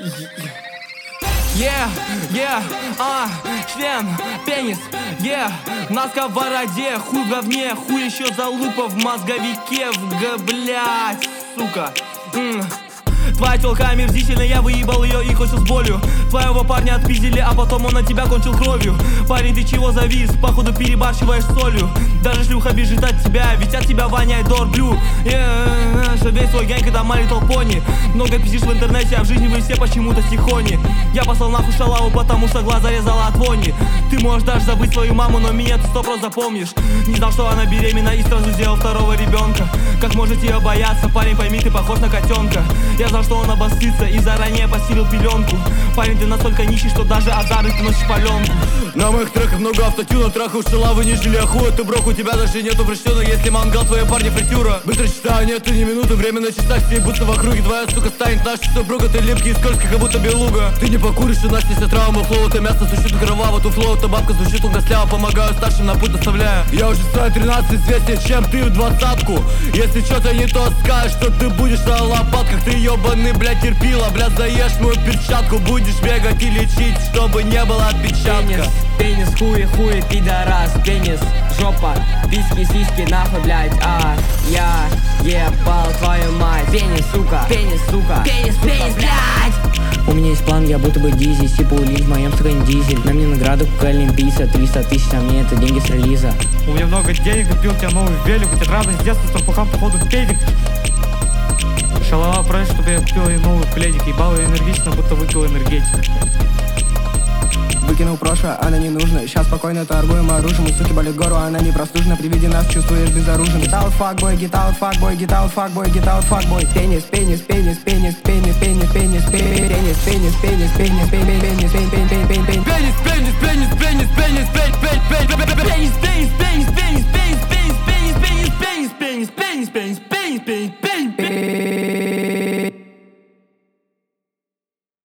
Член, пенис, на сковороде, хуй в говне, хуй еще залупа в мозговике, блять, сука. Твоя тёлка омерзительная, я выебал ее и кончил с болью. Твоего парня отпиздили, а потом он на тебя кончил кровью. Парень, ты чего завис? Походу перебарщиваешь солью. Даже шлюха бежит от тебя, ведь от тебя воняет дорблю. Что весь свой гэнг это My Little Pony. Много пиздишь в интернете, а в жизни вы все почему-то тихони. Я послал нахуй шалаву, потому что глаза резала от вони. Ты можешь даже забыть свою маму, но меня ты 100% запомнишь. Не знал, что она беременна и сразу сделал второго ребенка. Как можете ее бояться, парень, пойми, ты похож на котенка. Я знал, что он обострится и заранее постелил пеленку. Парень, ты настолько нищий, что даже от зары ты носишь паленку. На моих треках много автотюна, трахал шалавы, не жили охуя. Ты брок, у тебя даже нету вращена, если мангал, твои парни фритюра. Быстро читаю, нет, ты ни минуты, время на часах, все будто в округе. Твоя сука станет нашей супруга, ты липкий и скользкий, как будто белуга. Ты не покуришь, у нас есть травма, флоу, это мясо звучит кроваво, ту флоу, это бабка звучит угросляво. Помогаю старшим на путь наставляя. Я уже строю 13 известнее, чем ты в 20-ку. Если что-то не то скажешь, что ты будешь на лопатках. Ты ебаный, блядь, терпила, блядь, заешь мою перчатку. Будешь бегать и лечить, чтобы не было отпечатка. Пенис, хуй, пидорас, пенис, жопа, письки, сиськи, нахуй, блядь, я ебал твою мать. Пенис, сука, пенис, блядь. У меня есть план, я будто бы Дизи, типа улить в моем стакане дизель. На мне награду как олимпийца, 300 тысяч, а мне это деньги с релиза. У меня много денег, купил тебе новый велик, у тебя радость с детства, что пухам походу педик. Шалава просит, чтобы я купил ей новый пледик, ебал ее энергично, будто выпил энергетик. Выкинул прошлое, она не нужна. Сейчас спокойно торгуем оружием. У суки болит гору, она не простужена. При виде нас чувствуешь безоружен. Get out, fuckboy, get out, fuckboy, get out, fuckboy, get out, fuckboy. Пенис, пенис, пенис, пенис, пенис, пенис, пенис, пенис, пенис, пенис, пенис, пенис, пенис, пенис, пенис, пенис, Пенис, пенис, пенис, пенис, пенис, пенис, пенис, пенис, Пенис, пенис, пенис, пенис, пенис, пенис, пенис, пенис, пенис, пенис, пенис, пенис, пенис.